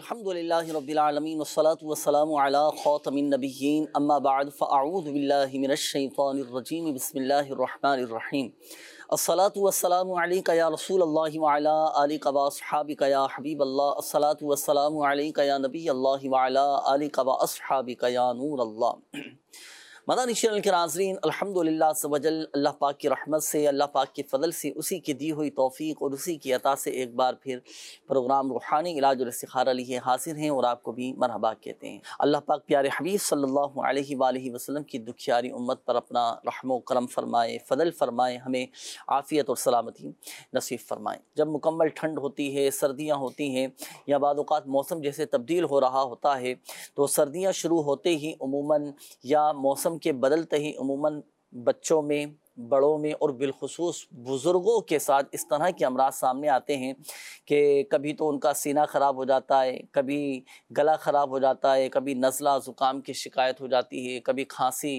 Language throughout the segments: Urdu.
الحمدللہ رب العالمین والصلاة والسلام علی خاتم النبیین اما بعد فاعوذ باللہ من الشیطان الرجیم بسم اللہ الرحمن الرحیم الصلاة والسلام علیک یا رسول اللہ وعلی آلک واصحابک یا حبیب اللہ الصلاة والسلام علیک یا نبی اللہ وعلی آلک واصحابک یا نور اللہ۔ مدنی چینل کے ناظرین، الحمدللہ عز و جل اللہ پاک کی رحمت سے، اللہ پاک کے فضل سے، اسی کی دی ہوئی توفیق اور اسی کی عطا سے ایک بار پھر پروگرام روحانی علاج اور استخارہ لیے حاضر ہیں اور آپ کو بھی مرحبا کہتے ہیں۔ اللہ پاک پیارے حبیب صلی اللہ علیہ وآلہ وسلم کی دکھیاری امت پر اپنا رحم و کرم فرمائے، فضل فرمائے، ہمیں عافیت اور سلامتی نصیب فرمائے۔ جب مکمل ٹھنڈ ہوتی ہے، سردیاں ہوتی ہیں یا بعض اوقات موسم جیسے تبدیل ہو رہا ہوتا ہے تو سردیاں شروع ہوتے ہی عموماً یا موسم کے بدلتے ہی عموماً بچوں میں، بڑوں میں اور بالخصوص بزرگوں کے ساتھ اس طرح کے امراض سامنے آتے ہیں کہ کبھی تو ان کا سینہ خراب ہو جاتا ہے، کبھی گلا خراب ہو جاتا ہے، کبھی نزلہ زکام کی شکایت ہو جاتی ہے، کبھی کھانسی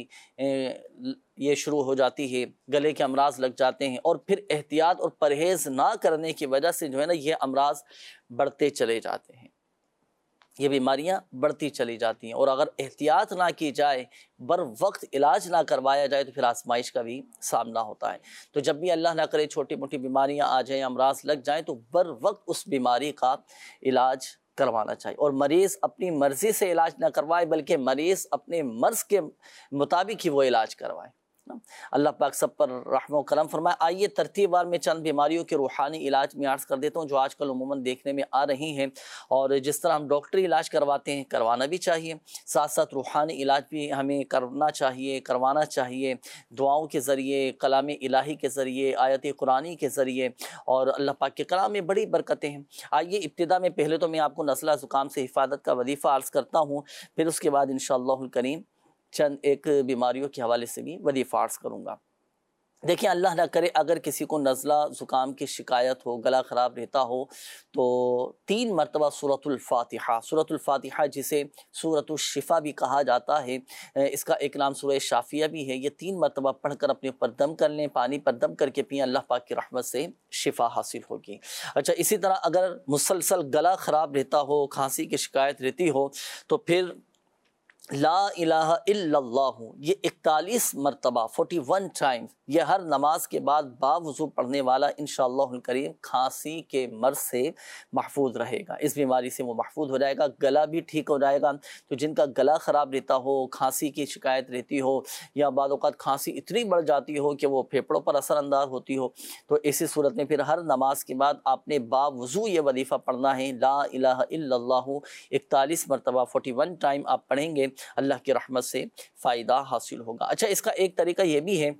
یہ شروع ہو جاتی ہے، گلے کے امراض لگ جاتے ہیں اور پھر احتیاط اور پرہیز نہ کرنے کی وجہ سے جو ہے نا یہ امراض بڑھتے چلے جاتے ہیں، یہ بیماریاں بڑھتی چلی جاتی ہیں اور اگر احتیاط نہ کی جائے، بر وقت علاج نہ کروایا جائے تو پھر آزمائش کا بھی سامنا ہوتا ہے۔ تو جب بھی اللہ نہ کرے چھوٹی موٹی بیماریاں آ جائیں، امراض لگ جائیں تو بر وقت اس بیماری کا علاج کروانا چاہیے اور مریض اپنی مرضی سے علاج نہ کروائے بلکہ مریض اپنے مرض کے مطابق ہی وہ علاج کروائے۔ اللہ پاک سب پر رحم و کرم فرمائے۔ آئیے ترتیب وار میں چند بیماریوں کے روحانی علاج میں عرض کر دیتا ہوں جو آج کل عموماً دیکھنے میں آ رہی ہیں، اور جس طرح ہم ڈاکٹری علاج کرواتے ہیں کروانا بھی چاہیے، ساتھ ساتھ روحانی علاج بھی ہمیں کرنا چاہیے، کروانا چاہیے، دعاؤں کے ذریعے، کلام الہی کے ذریعے، آیت قرآنی کے ذریعے، اور اللہ پاک کے کلام میں بڑی برکتیں ہیں۔ آئیے ابتدا میں پہلے تو میں آپ کو نزلہ زکام سے حفاظت کا وظیفہ عرض کرتا ہوں، پھر اس کے بعد انشاءاللہ الکریم چند ایک بیماریوں کے حوالے سے بھی وظیفہ عرض کروں گا۔ دیکھیں اللہ نہ کرے اگر کسی کو نزلہ زکام کی شکایت ہو، گلا خراب رہتا ہو تو 3 مرتبہ سورۃ الفاتحہ جسے سورۃ الشفا بھی کہا جاتا ہے، اس کا ایک نام سورہ شافیہ بھی ہے، یہ 3 مرتبہ پڑھ کر اپنے اوپر دم کر لیں، پانی پر دم کر کے پئیں، اللہ پاک کی رحمت سے شفا حاصل ہوگی۔ اچھا، اسی طرح اگر مسلسل گلا خراب رہتا ہو، کھانسی کی شکایت رہتی ہو تو پھر لا الہ الا اللہ یہ 41 مرتبہ 41 ٹائم یہ ہر نماز کے بعد باوضو پڑھنے والا انشاءاللہ الکریم کھانسی کے مرض سے محفوظ رہے گا، اس بیماری سے وہ محفوظ ہو جائے گا، گلا بھی ٹھیک ہو جائے گا۔ تو جن کا گلا خراب رہتا ہو، کھانسی کی شکایت رہتی ہو یا بعض اوقات کھانسی اتنی بڑھ جاتی ہو کہ وہ پھیپھڑوں پر اثر انداز ہوتی ہو، تو ایسی صورت میں پھر ہر نماز کے بعد آپ نے باوضو یہ وظیفہ پڑھنا ہے، لا الہ الا اللہ 41 مرتبہ 41 ٹائم آپ پڑھیں گے، اللہ کی رحمت سے فائدہ حاصل ہوگا۔ اچھا، اس کا ایک طریقہ یہ بھی ہے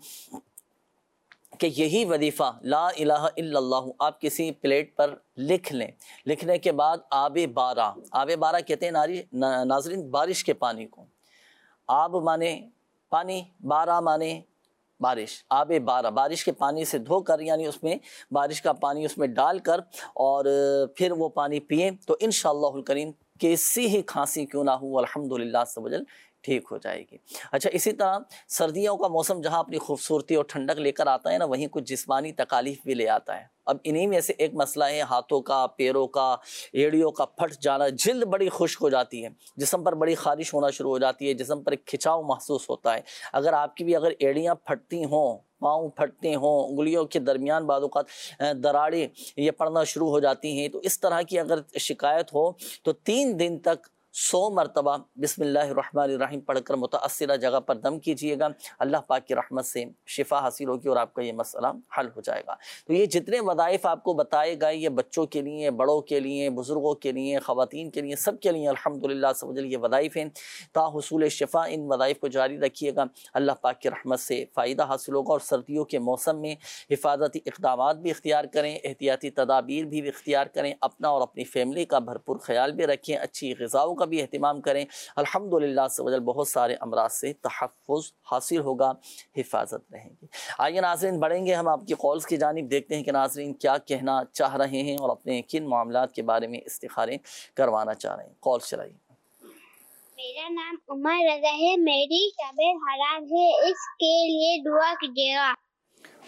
کہ یہی وظیفہ لا الہ الا اللہ آپ کسی پلیٹ پر لکھ لیں، لکھنے کے بعد آب بارہ کہتے ہیں ناظرین بارش کے پانی کو، آب مانے پانی، بارہ مانے بارش، آب بارہ بارش کے پانی سے دھو کر، یعنی اس میں بارش کا پانی اس میں ڈال کر اور پھر وہ پانی پئیں تو انشاءاللہ الکریم کیسی ہی کھانسی کیوں نہ ہو الحمدللہ عز و جل ٹھیک ہو جائے گی۔ اچھا، اسی طرح سردیوں کا موسم جہاں اپنی خوبصورتی اور ٹھنڈک لے کر آتا ہے نا، وہیں کچھ جسمانی تکالیف بھی لے آتا ہے۔ اب انہی میں سے ایک مسئلہ ہے ہاتھوں کا، پیروں کا، ایڑیوں کا پھٹ جانا، جلد بڑی خشک ہو جاتی ہے، جسم پر بڑی خارش ہونا شروع ہو جاتی ہے، جسم پر ایک کھچاؤ محسوس ہوتا ہے۔ اگر آپ کی بھی اگر ایڑیاں پھٹتی ہوں، پاؤں پھٹتے ہوں، انگلیوں کے درمیان بعض اوقات دراڑیں یہ پڑنا شروع ہو جاتی ہیں، تو اس طرح کی اگر شکایت ہو تو 3 دن تک 100 مرتبہ بسم اللہ الرحمن الرحیم پڑھ کر متاثرہ جگہ پر دم کیجئے گا، اللہ پاک کی رحمت سے شفا حاصل ہوگی اور آپ کا یہ مسئلہ حل ہو جائے گا۔ تو یہ جتنے وظائف آپ کو بتائے گئے، یہ بچوں کے لیے، بڑوں کے لیے، بزرگوں کے لیے، خواتین کے لیے، سب کے لیے الحمدللہ عز و جل یہ وظائف ہیں۔ تا حصول شفا ان وظائف کو جاری رکھیے گا، اللہ پاک کی رحمت سے فائدہ حاصل ہوگا۔ اور سردیوں کے موسم میں حفاظتی اقدامات بھی اختیار کریں، احتیاطی تدابیر بھی اختیار کریں، اپنا اور اپنی فیملی کا بھرپور خیال بھی رکھیں، اچھی غذاؤں کا بھی اہتمام کریں، الحمدللہ عز و جل بہت سارے امراض سے تحفظ حاصل ہوگا، حفاظت رہے گی۔ آئیے ناظرین بڑھیں گے ہم آپ کی کالز کی جانب، دیکھتے ہیں کہ ناظرین کیا کہنا چاہ رہے ہیں اور اپنے کن معاملات کے بارے میں استخارے کروانا چاہ رہے ہیں۔ کالز چلائیے۔ میرا نام عمر رضا ہے، میری طبیعت خراب ہے، اس کے لیے دعا کیجیے گا۔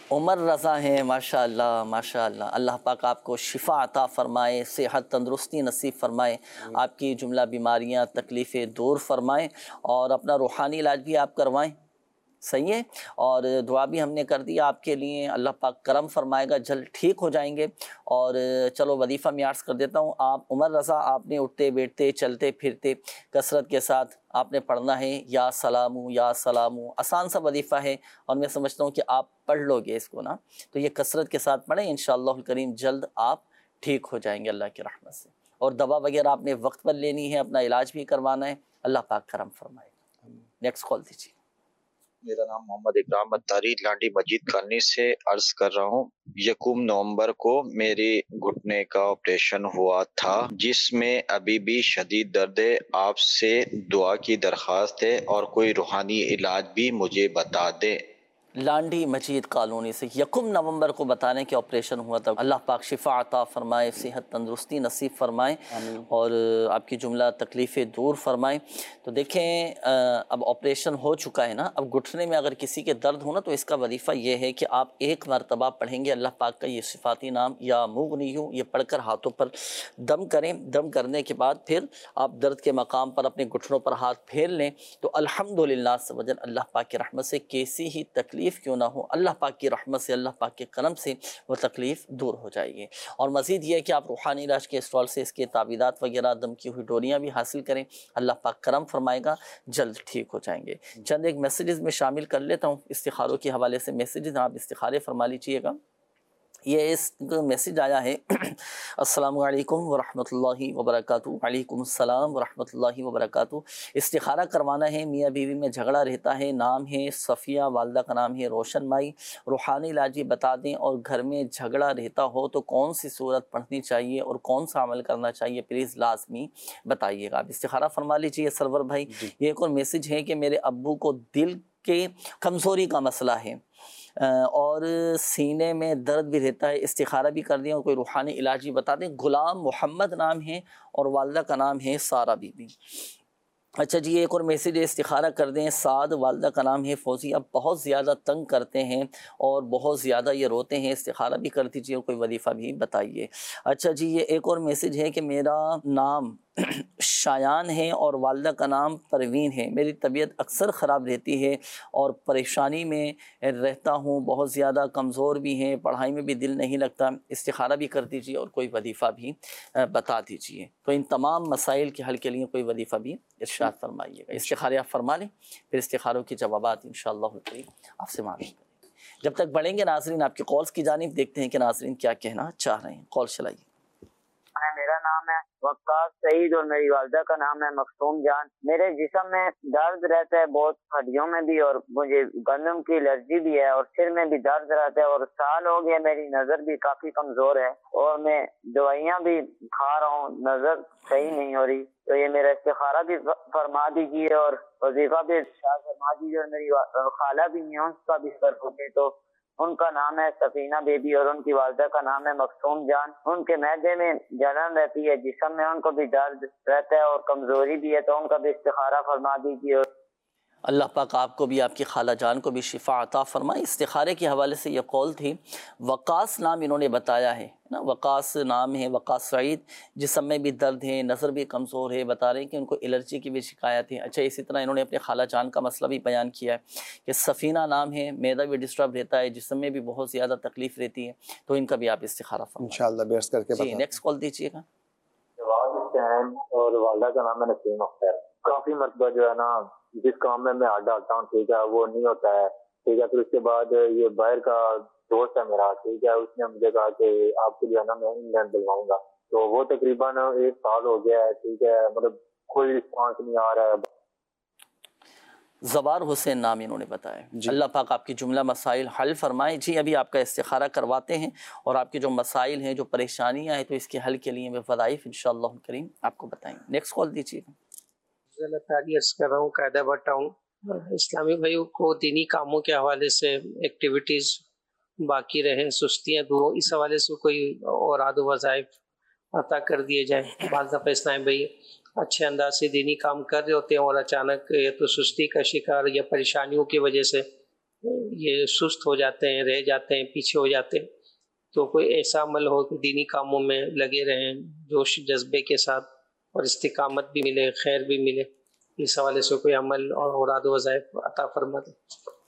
عمر رضا ہیں، ماشاء اللہ ماشاء اللہ، اللہ پاک آپ کو شفا عطا فرمائے، صحت تندرستی نصیب فرمائے، آپ کی جملہ بیماریاں تکلیفیں دور فرمائیں، اور اپنا روحانی علاج بھی آپ کروائیں، صحیح ہے، اور دعا بھی ہم نے کر دی آپ کے لیے، اللہ پاک کرم فرمائے گا، جلد ٹھیک ہو جائیں گے۔ اور چلو وظیفہ میں عرض کر دیتا ہوں، آپ عمر رضا آپ نے اٹھتے بیٹھتے چلتے پھرتے کثرت کے ساتھ آپ نے پڑھنا ہے یا سلامو یا سلامو، آسان سا وظیفہ ہے، اور میں سمجھتا ہوں کہ آپ پڑھ لو گے اس کو نا، تو یہ کثرت کے ساتھ پڑھیں، انشاءاللہ الکریم جلد آپ ٹھیک ہو جائیں گے اللہ کی رحمت سے۔ اور دوا وغیرہ آپ نے وقت پر لینی ہے، اپنا علاج بھی کروانا ہے، اللہ پاک کرم فرمائے گا۔ نیکسٹ کال دیجیے۔ میرا نام محمد اکرام اتاری لانڈی مجید کالنی سے عرض کر رہا ہوں۔ 1 نومبر کو میری گھٹنے کا آپریشن ہوا تھا، جس میں ابھی بھی شدید درد ہے۔ آپ سے دعا کی درخواست ہے اور کوئی روحانی علاج بھی مجھے بتا دیں۔ لانڈی مجید کالونی سے 1 نومبر کو بتانے کہ آپریشن ہوا تھا، اللہ پاک شفا عطا فرمائے، صحت تندرستی نصیب فرمائے، اور آپ کی جملہ تکلیفیں دور فرمائیں۔ تو دیکھیں اب آپریشن ہو چکا ہے نا، اب گھٹنے میں اگر کسی کے درد ہونا تو اس کا وظیفہ یہ ہے کہ آپ ایک مرتبہ پڑھیں گے اللہ پاک کا یہ صفاتی نام یا مغنیو، یہ پڑھ کر ہاتھوں پر دم کریں، دم کرنے کے بعد پھر آپ درد کے مقام پر اپنے گھٹنوں پر ہاتھ پھیر لیں، تو الحمدللہ سبحان اللہ پاک کی رحمت سے کیسی ہی تکلیف کیوں نہ ہو، اللہ پاک کی رحمت سے، اللہ پاک کے کرم سے وہ تکلیف دور ہو جائے گی۔ اور مزید یہ ہے کہ آپ روحانی علاج کے اسٹال سے اس کے تعویذات وغیرہ، دم کی ہوئی ڈوریاں بھی حاصل کریں، اللہ پاک کرم فرمائے گا، جلد ٹھیک ہو جائیں گے۔ چند ایک میسیجز میں شامل کر لیتا ہوں استخاروں کے حوالے سے، میسیجز آپ استخارے فرما لیجیے گا۔ یہ اس میسیج آیا ہے السلام علیکم ورحمۃ اللہ وبرکاتہ۔ وعلیکم السلام ورحمۃ اللہ وبرکاتہ۔ استخارہ کروانا ہے، میاں بیوی میں جھگڑا رہتا ہے، نام ہے صفیہ، والدہ کا نام ہے روشن مائی، روحانی علاج بتا دیں، اور گھر میں جھگڑا رہتا ہو تو کون سی صورت پڑھنی چاہیے اور کون سا عمل کرنا چاہیے، پلیز لازمی بتائیے گا۔ آپ استخارہ فرما لیجیے سرور بھائی۔ یہ ایک اور میسیج ہے کہ میرے ابو کو دل کے کمزوری کا مسئلہ ہے، اور سینے میں درد بھی رہتا ہے، استخارہ بھی کر دیں اور کوئی روحانی علاج بھی بتا دیں۔ غلام محمد نام ہے اور والدہ کا نام ہے سارہ بی بی۔ اچھا جی، ایک اور میسیج استخارہ کر دیں سعد، والدہ کا نام ہے فوزیہ، بہت زیادہ تنگ کرتے ہیں اور بہت زیادہ یہ روتے ہیں، استخارہ بھی کر دیجیے اور کوئی وظیفہ بھی بتائیے۔ اچھا جی، یہ ایک اور میسیج ہے کہ میرا نام شایان ہے اور والدہ کا نام پروین ہے، میری طبیعت اکثر خراب رہتی ہے اور پریشانی میں رہتا ہوں، بہت زیادہ کمزور بھی ہیں، پڑھائی میں بھی دل نہیں لگتا، استخارہ بھی کر دیجیے اور کوئی وظیفہ بھی بتا دیجیے۔ تو ان تمام مسائل کے حل کے لیے کوئی وظیفہ بھی ارشاد فرمائیے گا۔ استخارے آپ فرما لیں، پھر استخاروں کے جوابات انشاءاللہ آپ سے معلوم کریں گے۔ جب تک بڑھیں گے ناظرین آپ کی کالز کی جانب، دیکھتے ہیں کہ ناظرین کیا کہنا چاہ رہے ہیں۔ کال چلائیے۔ میرا نام ہے وقاص سعید اور میری والدہ کا نام ہے مختوم جان۔ میرے جسم میں درد رہتا ہے بہت، ہڈیوں میں بھی، اور مجھے گندم کی الرجی بھی ہے، اور سر میں بھی درد رہتا ہے، اور سال ہو گیا، میری نظر بھی کافی کمزور ہے، اور میں دوائیاں بھی کھا رہا ہوں، نظر صحیح نہیں ہو رہی۔ تو یہ میرا استخارہ بھی فرما دیجیے اور وظیفہ بھی فرما دیجیے، اور میری خالہ بھی ہیں، اس کا بھی فرق ہوگی، تو ان کا نام ہے سفینہ بیبی اور ان کی والدہ کا نام ہے مقصوم جان۔ ان کے معدے میں جلن رہتی ہے، جسم میں ان کو بھی درد رہتا ہے اور کمزوری بھی ہے، تو ان کا بھی استخارہ فرما دیجیے۔ اللہ پاک آپ کو بھی، آپ کی خالہ جان کو بھی شفا عطا فرمائے۔ استخارے کے حوالے سے یہ قول تھی، وقاص نام انہوں نے بتایا ہے نا، وقاص نام ہے، وقاص سعید، جسم میں بھی درد ہے، نظر بھی کمزور ہے، بتا رہے ہیں کہ ان کو الرجی کی بھی شکایت ہے۔ اچھا، اسی طرح انہوں نے اپنے خالہ جان کا مسئلہ بھی بیان کیا ہے کہ سفینہ نام ہے، معدہ بھی ڈسٹرب رہتا ہے، جسم میں بھی بہت زیادہ تکلیف رہتی ہے، تو ان کا بھی آپ استخارہ فرمائیں انشاءاللہ بیعت کر کے جی۔ نیکسٹ کال دیجیے گا۔ جواب حسین اور والدہ کا نام ہے نسیم اختر۔ کافی مرتبہ جو ہے نا، جس کام میں ہاتھ ڈالتا ہوں، ٹھیک ہے، وہ نہیں ہوتا ہے، ٹھیک ہے، پھر اس کے بعد یہ باہر کا دوست ہے میرا، ٹھیک ہے، اس نے مجھے کہا کہ آپ کو جو ہے نا میں انگلینڈ دلواؤں گا، تو وہ تقریباً 1 سال ہو گیا ہے، ٹھیک ہے، مطلب کوئی رسپانس نہیں آ رہا ہے۔ زوار حسین نام انہوں نے بتایا۔ اللہ پاک آپ کی جملہ مسائل حل فرمائے۔ جی، ابھی آپ کا استخارہ کرواتے ہیں اور آپ کے جو مسائل ہیں، جو پریشانیاں ہیں، تو اس کے حل کے لیے میں وظائف انشاءاللہ کریم آپ کو بتائیں گے۔ نیکسٹ کال دیجیے گا۔ اللہ تعالی عرض کر رہا ہوں، قاعدہ بٹا ہوں۔ اسلامی بھائیوں کو دینی کاموں کے حوالے سے ایکٹیویٹیز باقی رہیں، سستیاں دور، اس حوالے سے کوئی اوراد و وظائف عطا کر دیے جائیں۔ بعض دفعہ اسلامی بھائی اچھے انداز سے دینی کام کر رہے ہوتے ہیں اور اچانک یا تو سستی کا شکار یا پریشانیوں کی وجہ سے یہ سست ہو جاتے ہیں، رہ جاتے ہیں، پیچھے ہو جاتے ہیں، تو کوئی ایسا عمل ہو کہ دینی کاموں میں لگے رہیں جوش جذبے کے ساتھ اور استقامت بھی ملے، خیر بھی ملے، اس حوالے سے کوئی عمل اور اوراد و وظائف عطا فرما دے۔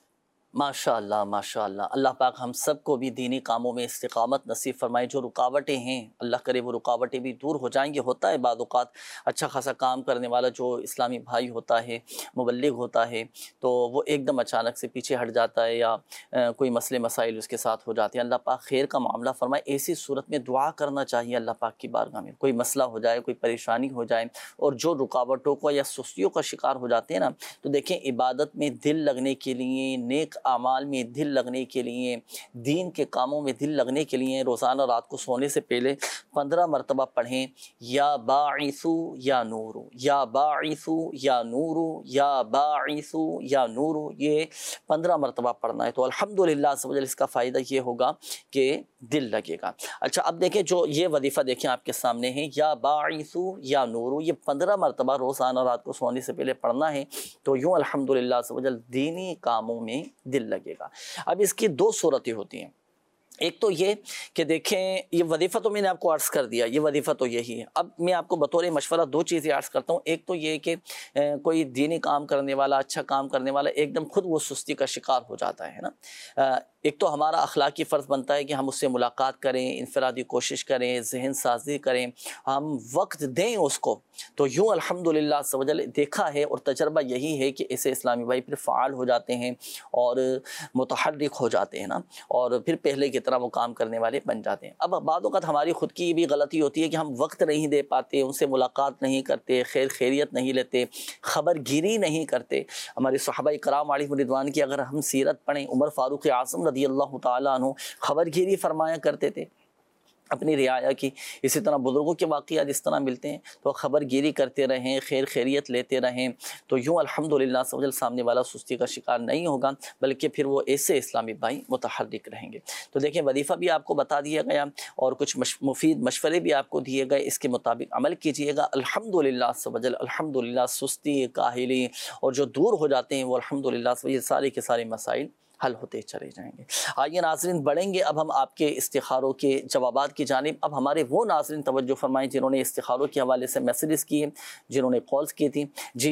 ماشاء اللہ ماشاء اللہ، اللہ پاک ہم سب کو بھی دینی کاموں میں استقامت نصیب فرمائے۔ جو رکاوٹیں ہیں اللہ کرے وہ رکاوٹیں بھی دور ہو جائیں گے۔ ہوتا ہے بعض اوقات اچھا خاصا کام کرنے والا جو اسلامی بھائی ہوتا ہے، مبلغ ہوتا ہے، تو وہ ایک دم اچانک سے پیچھے ہٹ جاتا ہے یا کوئی مسئلے مسائل اس کے ساتھ ہو جاتے ہیں۔ اللہ پاک خیر کا معاملہ فرمائے۔ ایسی صورت میں دعا کرنا چاہیے اللہ پاک کی بارگاہ میں۔ کوئی مسئلہ ہو جائے، کوئی پریشانی ہو جائے اور جو رکاوٹوں کو یا سستیوں کا شکار ہو جاتے ہیں نا، تو دیکھیں عبادت میں دل لگنے کے لیے، نیک اعمال میں دل لگنے کے لیے، دین کے کاموں میں دل لگنے کے لیے روزانہ رات کو سونے سے پہلے 15 مرتبہ پڑھیں یا باعثو یا نورو، یا باعثو یا نورو، یا باعثو یا نورو، یہ 15 مرتبہ پڑھنا ہے۔ تو الحمدللہ عز و جل اس کا فائدہ یہ ہوگا کہ دل لگے گا۔ اچھا اب دیکھیں جو یہ وظیفہ دیکھیں آپ کے سامنے ہے، یا باعثو یا نورو، یہ 15 مرتبہ روزانہ رات کو سونے سے پہلے پڑھنا ہے، تو یوں الحمدللہ عز و جل دینی کاموں میں دل لگے گا۔ اب اس کی دو صورتیں ہوتی ہیں۔ ایک تو یہ کہ دیکھیں یہ وظیفہ تو میں نے آپ کو عرض کر دیا، یہ وظیفہ تو یہی ہے۔ اب میں آپ کو بطور مشورہ دو چیزیں عرض کرتا ہوں۔ ایک تو یہ کہ کوئی دینی کام کرنے والا، اچھا کام کرنے والا ایک دم خود وہ سستی کا شکار ہو جاتا ہے نا۔ ایک تو ہمارا اخلاقی فرض بنتا ہے کہ ہم اس سے ملاقات کریں، انفرادی کوشش کریں، ذہن سازی کریں، ہم وقت دیں اس کو۔ تو یوں الحمدللہ عز و جل دیکھا ہے اور تجربہ یہی ہے کہ ایسے اسلامی بھائی پھر فعال ہو جاتے ہیں اور متحرک ہو جاتے ہیں نا، اور پھر پہلے کی طرح وہ کام کرنے والے بن جاتے ہیں۔ اب بعض اوقات ہماری خود کی بھی غلطی ہوتی ہے کہ ہم وقت نہیں دے پاتے، ان سے ملاقات نہیں کرتے، خیر خیریت نہیں لیتے، خبر گیری نہیں کرتے۔ ہمارے صحابہ کرام علیہم رضوان کی اگر ہم سیرت پڑھیں، عمر فاروق اعظم رضی اللہ تعالیٰ عنہ خبر گیری فرمایا کرتے تھے اپنی رعایا کی۔ اسی طرح بزرگوں کے واقعات اس طرح ملتے ہیں تو خبر گیری کرتے رہیں، خیر خیریت لیتے رہیں، تو یوں الحمدللہ عز و جل سامنے والا سستی کا شکار نہیں ہوگا، بلکہ پھر وہ ایسے اسلامی بھائی متحرک رہیں گے۔ تو دیکھیں وظیفہ بھی آپ کو بتا دیا گیا اور کچھ مفید مشورے بھی آپ کو دیے گئے، اس کے مطابق عمل کیجئے گا۔ الحمدللہ عز و جل الحمدللہ سستی، کاہلی اور جو دور ہو جاتے ہیں وہ الحمدللہ عز و جل سارے کے سارے مسائل حل ہوتے چلے جائیں گے۔ آئیے ناظرین بڑھیں گے اب ہم آپ کے استخاروں کے جوابات کی جانب۔ اب ہمارے وہ ناظرین توجہ فرمائیں جنہوں نے استخاروں کے حوالے سے میسیجز کیے، جنہوں نے کالز کی تھیں۔ جی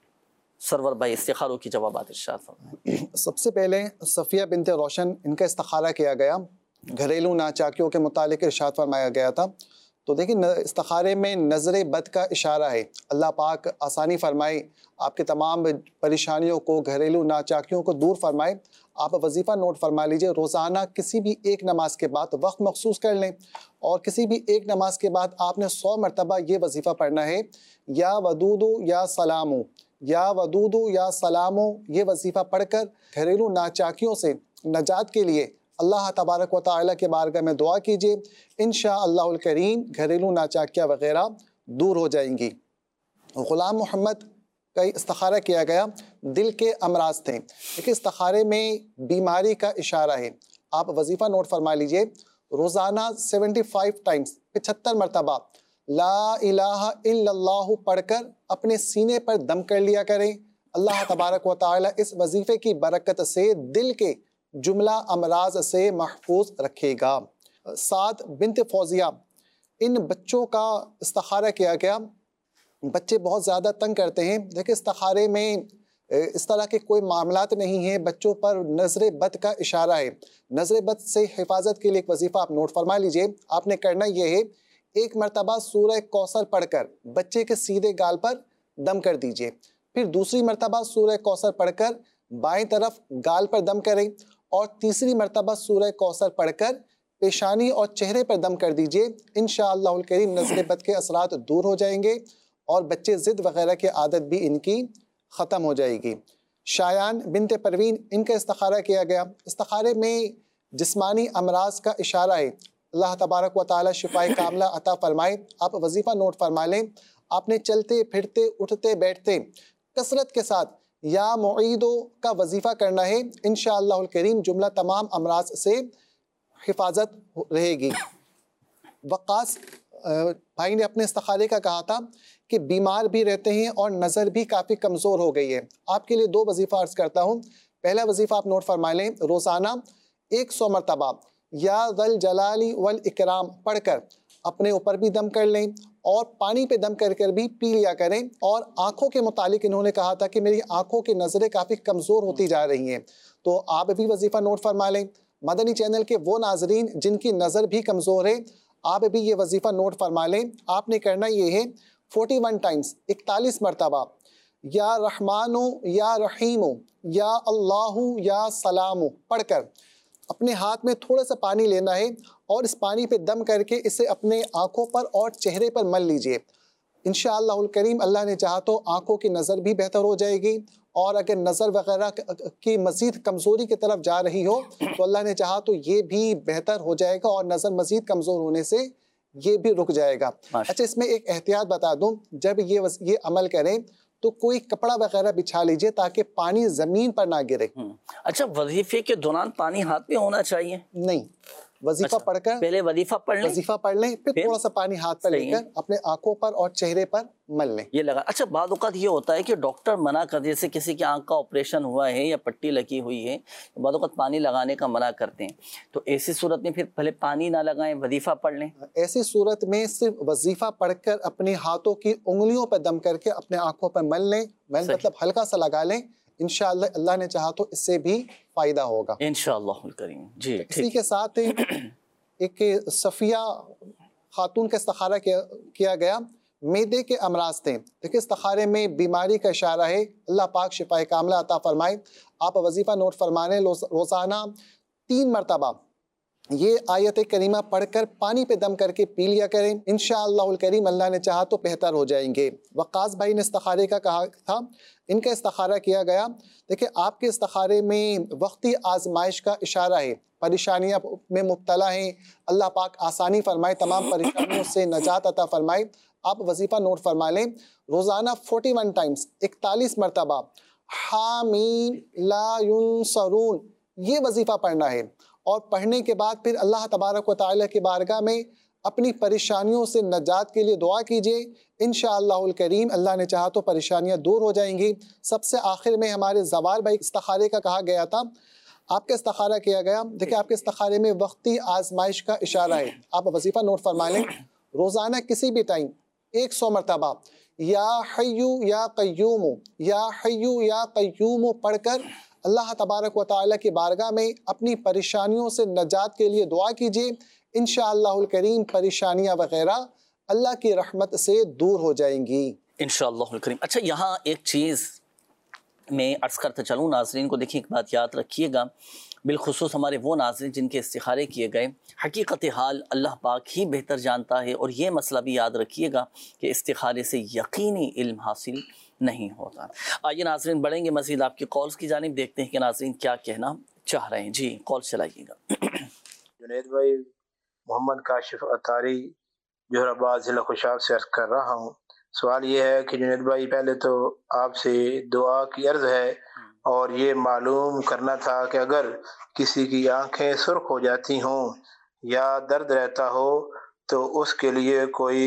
سرور بھائی استخاروں کی جوابات ارشاد فرمائیں۔ سب سے پہلے صفیہ بنت روشن، ان کا استخارہ کیا گیا، گھریلو ناچاکیوں کے متعلق ارشاد فرمایا گیا تھا۔ تو دیکھیں استخارے میں نظر بد کا اشارہ ہے، اللہ پاک آسانی فرمائے، آپ کے تمام پریشانیوں کو، گھریلو ناچاکیوں کو دور فرمائے۔ آپ وظیفہ نوٹ فرما لیجئے، روزانہ کسی بھی ایک نماز کے بعد وقت مخصوص کر لیں، اور کسی بھی ایک نماز کے بعد آپ نے 100 مرتبہ یہ وظیفہ پڑھنا ہے، یا ودودو یا سلامو، یا ودودو یا سلامو۔ یہ وظیفہ پڑھ کر گھریلو ناچاکیوں سے نجات کے لیے اللہ تبارک و تعالیٰ کے بارگاہ میں دعا کیجئے، انشاءاللہ الکریم گھریلو ناچاکیاں وغیرہ دور ہو جائیں گی۔ غلام محمد کا استخارہ کیا گیا، دل کے امراض تھے۔ لیکن استخارے میں بیماری کا اشارہ ہے۔ آپ وظیفہ نوٹ فرما لیجئے، روزانہ 75 ٹائمز 75 مرتبہ لا الہ الا اللہ پڑھ کر اپنے سینے پر دم کر لیا کریں۔ اللہ تبارک و تعالیٰ اس وظیفے کی برکت سے دل کے جملہ امراض سے محفوظ رکھے گا۔ سعد بنت فوزیہ، ان بچوں کا استخارہ کیا گیا۔ بچے بہت زیادہ تنگ کرتے ہیں، دیکھیں استخارے میں اس طرح کے کوئی معاملات نہیں ہیں، بچوں پر نظر بد کا اشارہ ہے۔ نظر بد سے حفاظت کے لیے ایک وظیفہ آپ نوٹ فرما لیجئے۔ آپ نے کرنا یہ ہے، 1 مرتبہ سورہ کوثر پڑھ کر بچے کے سیدھے گال پر دم کر دیجئے، پھر دوسری مرتبہ سورہ کوثر پڑھ کر بائیں طرف گال پر دم کریں، اور تیسری مرتبہ سورہ کوثر پڑھ کر پیشانی اور چہرے پر دم کر دیجئے۔ انشاءاللہ الکریم نظر بد کے اثرات دور ہو جائیں گے اور بچے ضد وغیرہ کی عادت بھی ان کی ختم ہو جائے گی۔ شایان بنت پروین، ان کا استخارہ کیا گیا۔ استخارے میں جسمانی امراض کا اشارہ ہے، اللہ تبارک و تعالی شفائے کاملہ عطا فرمائے۔ آپ وظیفہ نوٹ فرما لیں، آپ نے چلتے پھرتے اٹھتے بیٹھتے کثرت کے ساتھ یا معیدو کا وظیفہ کرنا ہے، انشاءاللہ الکریم جملہ تمام امراض سے حفاظت رہے گی۔ وقاص بھائی نے اپنے استخارے کا کہا تھا کہ بیمار بھی رہتے ہیں اور نظر بھی کافی کمزور ہو گئی ہے۔ آپ کے لیے 2 وظیفہ عرض کرتا ہوں۔ پہلا وظیفہ آپ نوٹ فرما لیں، روزانہ 100 مرتبہ یا ذل جلالی والاکرام پڑھ کر اپنے اوپر بھی دم کر لیں اور پانی پہ دم کر بھی پی لیا کریں۔ اور آنکھوں کے متعلق انہوں نے کہا تھا کہ میری آنکھوں کی نظریں کافی کمزور ہوتی جا رہی ہیں، تو آپ بھی وظیفہ نوٹ فرما لیں۔ مدنی چینل کے وہ ناظرین جن کی نظر بھی کمزور ہے، آپ بھی یہ وظیفہ نوٹ فرما لیں۔ آپ نے کرنا یہ ہے 41 ٹائمز 41 مرتبہ یا رحمانو یا رحیمو یا اللہ یا سلامو پڑھ کر اپنے ہاتھ میں تھوڑا سا پانی لینا ہے اور اس پانی پہ دم کر کے اسے اپنے آنکھوں پر اور چہرے پر مل لیجئے۔ انشاءاللہ الکریم اللہ نے چاہا تو آنکھوں کی نظر بھی بہتر ہو جائے گی، اور اگر نظر وغیرہ کی مزید کمزوری کی طرف جا رہی ہو تو اللہ نے چاہا تو یہ بھی بہتر ہو جائے گا اور نظر مزید کمزور ہونے سے یہ بھی رک جائے گا۔ اچھا، اس میں ایک احتیاط بتا دوں، جب یہ عمل کریں تو کوئی کپڑا وغیرہ بچھا لیجئے تاکہ پانی زمین پر نہ گرے۔ اچھا، وظیفے کے دوران پانی ہاتھ میں ہونا چاہیے؟ نہیں، وظیفہ پڑھ کر پہلے وظیفہ پڑھ لیں پھر تھوڑا سا پانی ہاتھ پر لے کر اپنے آنکھوں پر اور چہرے پر مل لیں، یہ لگا۔ اچھا، بعض اوقات یہ ہوتا ہے کہ ڈاکٹر منع کر، جیسے کسی کی آنکھ کا آپریشن ہوا ہے یا پٹی لگی ہوئی ہے، بعض اوقات پانی لگانے کا منع کرتے ہیں، تو ایسی صورت میں پھر پہلے پانی نہ لگائیں، وظیفہ پڑھ لیں؟ ایسی صورت میں صرف وظیفہ پڑھ کر اپنے ہاتھوں کی انگلیوں پر دم کر کے اپنے آنکھوں پر مل لیں، مطلب ہلکا سا لگا لیں، انشاءاللہ اللہ نے چاہا تو اس سے بھی فائدہ ہوگا انشاءاللہ الکریم۔ جی، اسی کے ساتھ ایک صفیہ خاتون کا استخارہ کیا گیا، معدے کے امراض تھے۔ دیکھیں، استخارے میں بیماری کا اشارہ ہے، اللہ پاک شفا کاملہ عطا فرمائے۔ آپ وظیفہ نوٹ فرمانے، روزانہ 3 مرتبہ یہ آیت کریمہ پڑھ کر پانی پہ دم کر کے پی لیا کریں، انشاءاللہ الکریم اللہ نے چاہا تو بہتر ہو جائیں گے۔ وقاص بھائی نے استخارے کا کہا تھا، ان کا استخارہ کیا گیا۔ دیکھیں، آپ کے استخارے میں وقتی آزمائش کا اشارہ ہے، پریشانیاں میں مبتلا ہیں، اللہ پاک آسانی فرمائے، تمام پریشانیوں سے نجات عطا فرمائے۔ آپ وظیفہ نوٹ فرما لیں، روزانہ 41 ٹائمز 41 مرتبہ حامین لا ینصرون یہ وظیفہ پڑھنا ہے، اور پڑھنے کے بعد پھر اللہ تبارک و تعالیٰ کی بارگاہ میں اپنی پریشانیوں سے نجات کے لیے دعا کیجئے، انشاءاللہ الکریم اللہ نے چاہا تو پریشانیاں دور ہو جائیں گی۔ سب سے آخر میں ہمارے زوال بھائی استخارے کا کہا گیا تھا، آپ کا استخارہ کیا گیا۔ دیکھیں، آپ کے استخارے میں وقتی آزمائش کا اشارہ ہے، آپ وظیفہ نوٹ فرما لیں، روزانہ کسی بھی ٹائم 100 مرتبہ یا حیو یا قیوم یا حیو یا قیوم پڑھ کر اللہ تبارک و تعالیٰ کی بارگاہ میں اپنی پریشانیوں سے نجات کے لیے دعا کیجئے، انشاءاللہ الکریم پریشانیاں وغیرہ اللہ کی رحمت سے دور ہو جائیں گی انشاءاللہ الکریم۔ اچھا، یہاں ایک چیز میں عرض کرتے چلوں ناظرین کو، دیکھیں ایک بات یاد رکھیے گا، بالخصوص ہمارے وہ ناظرین جن کے استخارے کیے گئے، حقیقت حال اللہ پاک ہی بہتر جانتا ہے، اور یہ مسئلہ بھی یاد رکھیے گا کہ استخارے سے یقینی علم حاصل نہیں ہوتا۔ آئیے ناظرین بڑھیں گے مزید آپ کی کالز کی جانب، دیکھتے ہیں کہ ناظرین کیا کہنا چاہ رہے ہیں۔ جی، کال چلائیے گا۔ جنید بھائی، محمد کاشف اتاری جوہر آباد ضلع خوشاب سے عرض کر رہا ہوں۔ سوال یہ ہے کہ جنید بھائی، پہلے تو آپ سے دعا کی عرض ہے، اور یہ معلوم کرنا تھا کہ اگر کسی کی آنکھیں سرخ ہو جاتی ہوں یا درد رہتا ہو تو اس کے لیے کوئی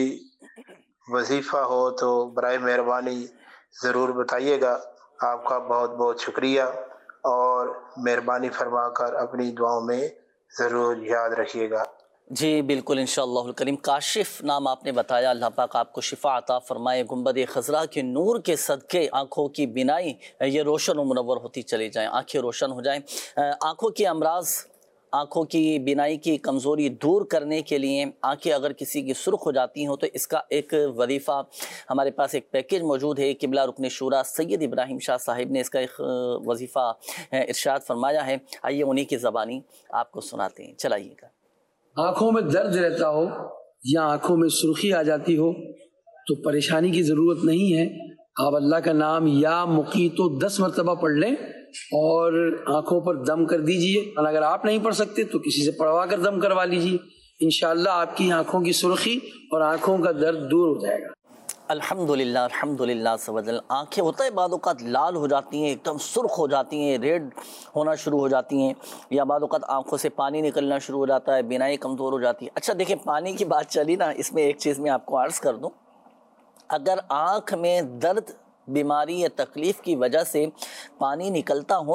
وظیفہ ہو تو برائے مہربانی ضرور بتائیے گا۔ آپ کا بہت بہت شکریہ، اور مہربانی فرما کر اپنی دعاؤں میں ضرور یاد رکھیے گا۔ جی بالکل، انشاءاللہ الکریم۔ کاشف نام آپ نے بتایا، اللہ پاک آپ کو شفا عطا فرمائے، گنبد خضرا کے نور کے صدقے آنکھوں کی بینائی یہ روشن و منور ہوتی چلی جائیں، آنکھیں روشن ہو جائیں۔ آنکھوں کے امراض، آنکھوں کی بینائی کی کمزوری دور کرنے کے لیے آنکھیں اگر کسی کی سرخ ہو جاتی ہوں تو اس کا ایک وظیفہ ہمارے پاس ایک پیکیج موجود ہے۔ قبلہ رکن شورا سید ابراہیم شاہ صاحب نے اس کا ایک وظیفہ ارشاد فرمایا ہے، آئیے انہی کی زبانی آپ کو سناتے ہیں، چلائیے گا۔ آنکھوں میں درد رہتا ہو یا آنکھوں میں سرخی آ جاتی ہو تو پریشانی کی ضرورت نہیں ہے، آپ اللہ کا نام یا مقیتو 10 مرتبہ پڑھ لیں اور آنکھوں پر دم کر دیجئے، اور اگر آپ نہیں پڑھ سکتے تو کسی سے پڑھوا کر دم کروا لیجئے، انشاءاللہ آپ کی آنکھوں کی سرخی اور آنکھوں کا درد دور ہو جائے گا۔ الحمدللہ الحمدللہ سبحان۔ آنکھیں ہوتا ہے بعض اوقات لال ہو جاتی ہیں، ایک دم سرخ ہو جاتی ہیں، ریڈ ہونا شروع ہو جاتی ہیں، یا بعض اوقات آنکھوں سے پانی نکلنا شروع ہو جاتا ہے، بینائی کمزور ہو جاتی ہے۔ اچھا دیکھیں، پانی کی بات چلی نا، اس میں ایک چیز میں آپ کو عرض کر دوں، اگر آنکھ میں درد، بیماری یا تکلیف کی وجہ سے پانی نکلتا ہو نا،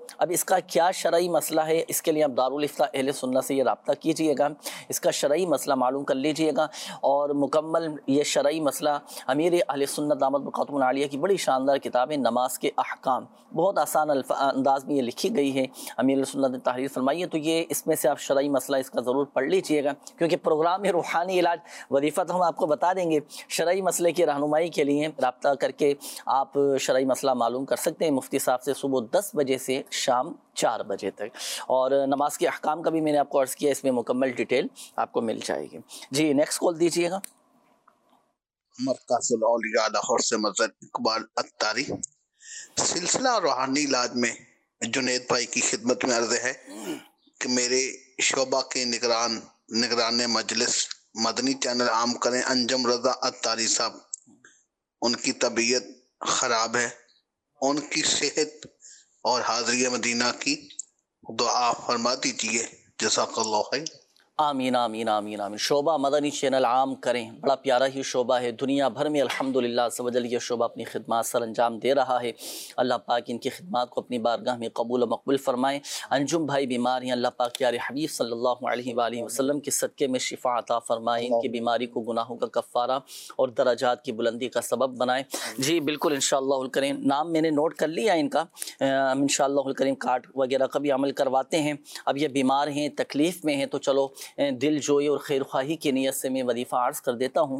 اب اس کا کیا شرعی مسئلہ ہے، اس کے لیے آپ دارالفتاء اہل سنت سے یہ رابطہ کیجئے گا، اس کا شرعی مسئلہ معلوم کر لیجئے گا، اور مکمل یہ شرعی مسئلہ امیر اہل سنت دامت برکاتہم العالیہ کی بڑی شاندار کتاب ہے نماز کے احکام، بہت آسان انداز میں یہ لکھی گئی ہے، امیر سنت نے تحریر فرمائی ہے، تو یہ اس میں سے آپ شرعی مسئلہ اس کا ضرور پڑھ لیجئے گا، کیونکہ پروگرام میں روحانی علاج وظیفہ تو ہم آپ کو بتا دیں گے، شرعی مسئلے کی رہنمائی کے لیے رابطہ کر کے آپ شرعی مسئلہ معلوم کر سکتے ہیں مفتی صاحب سے صبح 10 بجے سے شام 4 بجے تک، اور نماز کے احکام کا بھی میں نے آپ کو عرض کیا، اس میں مکمل ڈیٹیل آپ کو مل جائے گی۔ جی نیکسٹ کال دیجئے گا۔ مرکز الاولیاء لاہور سے مظہر اقبال اتاری۔ سلسلہ روحانی علاج میں جنید بھائی کی خدمت میں عرض ہے کہ میرے شعبہ کے نگران مجلس مدنی چینل عام کریں انجم رضا اتاری صاحب، ان کی طبیعت خراب ہے، ان کی صحت اور حاضری مدینہ کی دعا فرما دیجیے، جزاک اللہ خیر۔ آمین آمین آمین آمین۔ شعبہ مدنی چینل عام کریں، بڑا پیارا ہی شعبہ ہے، دنیا بھر میں الحمدللہ عز و جل یہ شعبہ اپنی خدمات سر انجام دے رہا ہے، اللہ پاک ان کی خدمات کو اپنی بارگاہ میں قبول و مقبول فرمائیں۔ انجم بھائی بیمار ہیں، اللہ پاک پیارے حبیب صلی اللہ علیہ وآلہ وسلم کے صدقے میں شفا عطا فرمائیں، ان کی بیماری کو گناہوں کا کفارہ اور درجات کی بلندی کا سبب بنائیں۔ جی بالکل انشاءاللہ الکریم، نام میں نے نوٹ کر لیا ان کا، ہم انشاءاللہ الکریم کارڈ وغیرہ کا بھی عمل کرواتے ہیں۔ اب یہ بیمار ہیں، تکلیف میں ہیں، تو چلو دل جوئی اور خیر خواہی کی نیت سے میں وظیفہ عرض کر دیتا ہوں۔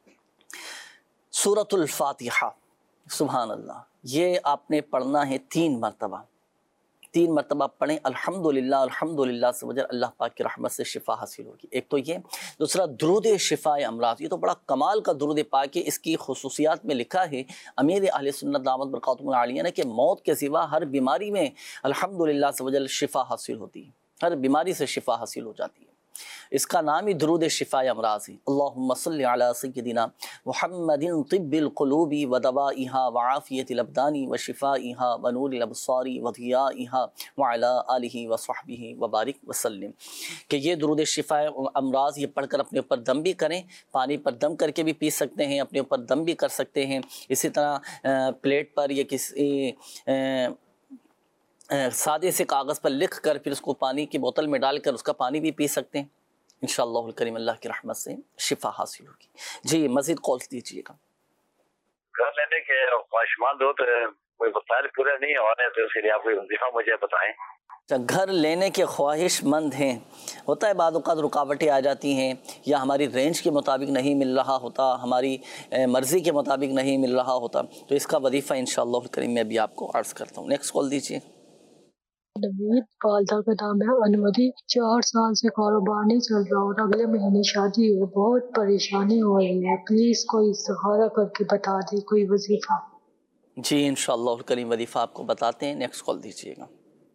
سورۃ الفاتحہ، سبحان اللہ، یہ آپ نے پڑھنا ہے 3 مرتبہ پڑھیں، الحمدللہ الحمدللہ سے وجہ اللہ پاک کی رحمت سے شفا حاصل ہوگی۔ ایک تو یہ، دوسرا درود شفاء امراض، یہ تو بڑا کمال کا درود پاک ہے، اس کی خصوصیات میں لکھا ہے امیر اہل سنت دامت برکاتہم العالیہ نے کہ موت کے سوا ہر بیماری میں الحمدللہ سے وجہ شفا حاصل ہوتی ہے، ہر بیماری سے شفا حاصل ہو جاتی ہے۔ اس کا نام ہی درود شفاء امراض ہے۔ اللہم صلی علی سیدنا محمد طب القلوب ودوائها وعافیت الابدان وشفائها ونور الابصار وضیائها وعلی آلہ وصحبہ وبارک وسلم، کہ یہ درود شفاء امراض یہ پڑھ کر اپنے اوپر دم بھی کریں، پانی پر دم کر کے بھی پی سکتے ہیں، اپنے اوپر دم بھی کر سکتے ہیں، اسی طرح پلیٹ پر یا کسی سادے سے کاغذ پر لکھ کر پھر اس کو پانی کی بوتل میں ڈال کر اس کا پانی بھی پی سکتے ہیں، انشاءاللہ الکریم اللہ کی رحمت سے شفا حاصل ہوگی۔ جی مزید کال دیجیے گا۔ گھر لینے کے خواہشمند ہو تو کوئی وسائل پورے نہیں ہو رہے تو اس کے لیے آپ کوئی وظیفہ مجھے بتائیں۔ گھر لینے کے خواہش مند ہیں، ہوتا ہے بعض اوقات رکاوٹیں آ جاتی ہیں، یا ہماری رینج کے مطابق نہیں مل رہا ہوتا، ہماری مرضی کے مطابق نہیں مل رہا ہوتا، تو اس کا وظیفہ انشاءاللہ الکریم میں بھی آپ کو عرض کرتا ہوں۔ نیکسٹ کال دیجیے۔ نوید، والدہ کا نام ہے انوری، 4 سال سے کاروبار نہیں چل رہا اور اگلے مہینے شادی ہے، بہت پریشانی ہو رہی ہے، پلیز کوئی استخارہ کر کے بتا دے، کوئی وظیفہ۔ جی انشاءاللہ الکریم وظیفہ آپ کو بتاتے ہیں، نیکسٹ کال دیجیے گا۔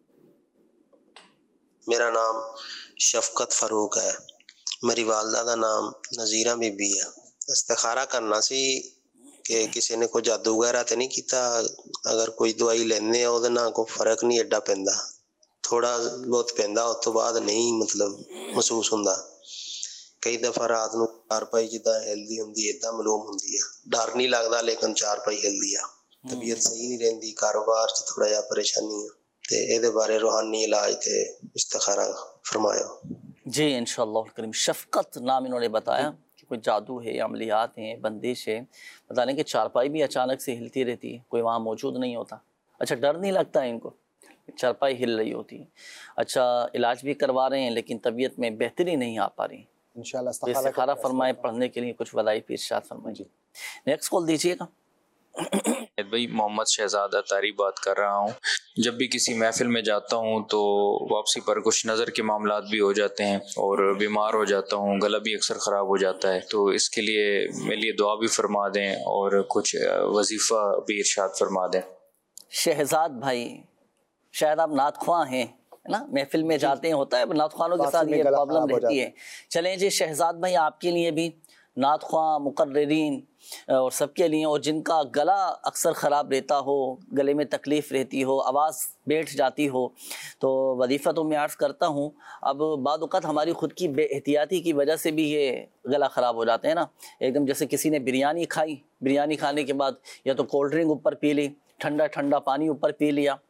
میرا نام شفقت فاروق ہے، میری والدہ کا نام نظیرہ بی بی ہے۔ استخارہ کرنا سی کہ کسی نے کوئی جادو وغیرہ تو نہیں کیتا، اگر کوئی دوائی لینے ہو تو نہ کوئی فرق نہیں ایڈا پیندا، تھوڑا بہت پیندا، اس تو بعد نہیں مطلب محسوس ہوندا۔ کئی دفعہ رات نو چارپائی جداں ہلدی ہوندی ایداں معلوم ہوندی ہے، ڈر نہیں لگدا لیکن چارپائی ہلدی ہے، طبیعت صحیح نہیں رہندی، کاروبار چ تھوڑا جہا پریشانی ہے، تے اے دے بارے روحانی علاج تے استخارہ فرمایا۔ جی انشاءاللہ الکریم، شفقت نام انہوں نے بتایا کہ کوئی جادو ہے، عملیات ہیں، بندش ہے، بتا لیں کہ چارپائی بھی اچانک سے ہلتی رہتی ہے، کوئی وہاں موجود نہیں ہوتا، اچھا ڈر نہیں لگتا ہے ان کو، چارپائی ہل رہی ہوتی ہے، اچھا علاج بھی کروا رہے ہیں لیکن طبیعت میں بہتری نہیں آ پا رہی، انشاءاللہ استخارہ فرمائے، پڑھنے کے لیے کچھ وظائف ارشاد فرمائیں۔ نیکسٹ کال دیجیے گا۔ بھائی محمد شہزاد اتاری بات کر رہا ہوں۔ جب بھی کسی محفل میں جاتا ہوں تو واپسی پر کچھ نظر کے معاملات بھی ہو جاتے ہیں اور بیمار ہو جاتا ہوں، گلا بھی اکثر خراب ہو جاتا ہے، تو اس کے لیے میرے لیے دعا بھی فرما دیں اور کچھ وظیفہ بھی ارشاد فرما دیں۔ شہزاد بھائی، شاید آپ نعت خواں ہیں نا، محفل میں جاتے ہیں، ہوتا ہے نعت خوانوں کے ساتھ یہ پرابلم رہتی ہے۔ چلیں جی شہزاد بھائی، آپ کے لیے بھی، نعت خواں، مقررین اور سب کے لیے، اور جن کا گلا اکثر خراب رہتا ہو، گلے میں تکلیف رہتی ہو، آواز بیٹھ جاتی ہو، تو وظیفہ تو میں عرض کرتا ہوں۔ اب بعض اوقات ہماری خود کی بے احتیاطی کی وجہ سے بھی یہ گلا خراب ہو جاتے ہیں نا، ایک دم جیسے کسی نے بریانی کھائی، بریانی کھانے کے بعد یا تو کولڈ ڈرنک اوپر پی لی، ٹھنڈا ٹھنڈا پانی اوپر پی لیا،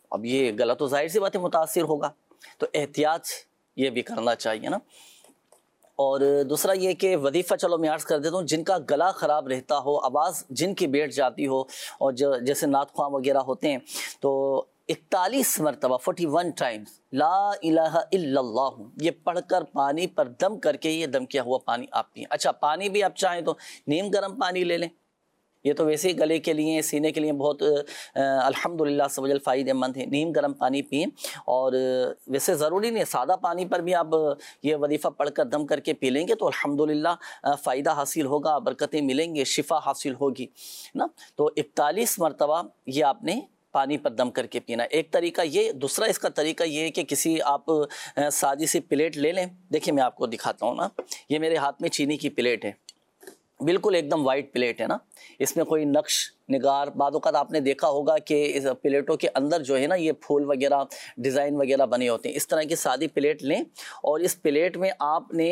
اب یہ غلط تو ظاہر سی بات ہے متاثر ہوگا، تو احتیاط یہ بھی کرنا چاہیے نا۔ اور دوسرا یہ کہ وظیفہ چلو میں عرض کر دیتا ہوں، جن کا گلا خراب رہتا ہو، آواز جن کی بیٹھ جاتی ہو، اور جیسے نعت خواں وغیرہ ہوتے ہیں، تو 41 مرتبہ 41 ٹائمز لا الہ الا اللہ یہ پڑھ کر پانی پر دم کر کے یہ دم کیا ہوا پانی آپ پئیں۔ اچھا پانی بھی آپ چاہیں تو نیم گرم پانی لے لیں، یہ تو ویسے ہی گلے کے لیے سینے کے لیے بہت الحمدللہ سب جل فائدہ مند ہے، نیم گرم پانی پئیں۔ اور ویسے ضروری نہیں ہے، سادہ پانی پر بھی آپ یہ وظیفہ پڑھ کر دم کر کے پی لیں گے تو الحمدللہ فائدہ حاصل ہوگا، برکتیں ملیں گے، شفا حاصل ہوگی نا۔ تو 41 مرتبہ یہ آپ نے پانی پر دم کر کے پینا، ایک طریقہ یہ۔ دوسرا اس کا طریقہ یہ ہے کہ کسی آپ سادی سی پلیٹ لے لیں، دیکھیں میں آپ کو دکھاتا ہوں نا، یہ میرے ہاتھ میں چینی کی پلیٹ ہے، بالکل ایک دم وائٹ پلیٹ ہے نا، اس میں کوئی نقش نگار، بعض اوقات آپ نے دیکھا ہوگا کہ اس پلیٹوں کے اندر جو ہے نا یہ پھول وغیرہ ڈیزائن وغیرہ بنے ہوتے ہیں، اس طرح کی سادی پلیٹ لیں اور اس پلیٹ میں آپ نے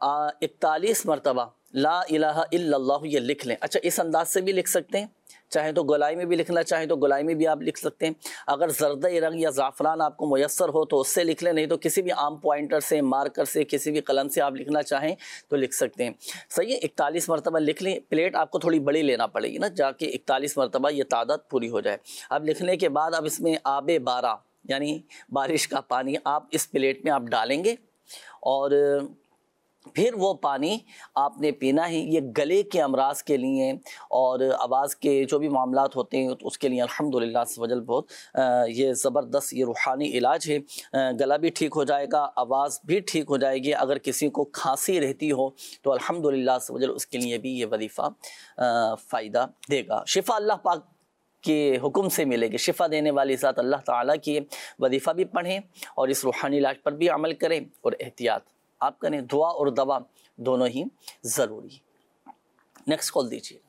41 مرتبہ لا الہ الا اللہ یہ لکھ لیں۔ اچھا اس انداز سے بھی لکھ سکتے ہیں، چاہے تو گولائی میں بھی لکھنا چاہیں تو گولائی میں بھی آپ لکھ سکتے ہیں، اگر زردہ رنگ یا زعفران آپ کو میسر ہو تو اس سے لکھ لیں، نہیں تو کسی بھی عام پوائنٹر سے، مارکر سے، کسی بھی قلم سے آپ لکھنا چاہیں تو لکھ سکتے ہیں۔ صحیح ہے، 41 مرتبہ لکھ لیں، پلیٹ آپ کو تھوڑی بڑی لینا پڑے گی نا، جا کے 41 مرتبہ یہ تعداد پوری ہو جائے۔ اب لکھنے کے بعد اب اس میں آب بارہ یعنی بارش کا پانی آپ اس پلیٹ میں آپ ڈالیں گے، اور پھر وہ پانی آپ نے پینا ہے۔ یہ گلے کے امراض کے لیے اور آواز کے جو بھی معاملات ہوتے ہیں اس کے لیے الحمدللہ سوجل بہت یہ زبردست یہ روحانی علاج ہے، گلا بھی ٹھیک ہو جائے گا، آواز بھی ٹھیک ہو جائے گی۔ اگر کسی کو کھانسی رہتی ہو تو الحمدللہ سوجل اس کے لیے بھی یہ وظیفہ فائدہ دے گا، شفا اللہ پاک کے حکم سے ملے گی، شفا دینے والی ذات اللہ تعالیٰ کی۔ وظیفہ بھی پڑھیں اور اس روحانی علاج پر بھی عمل کریں، اور احتیاط آپ کریں، دعا اور دوا دونوں ہی ضروری۔ نیکسٹ کال دیجیے۔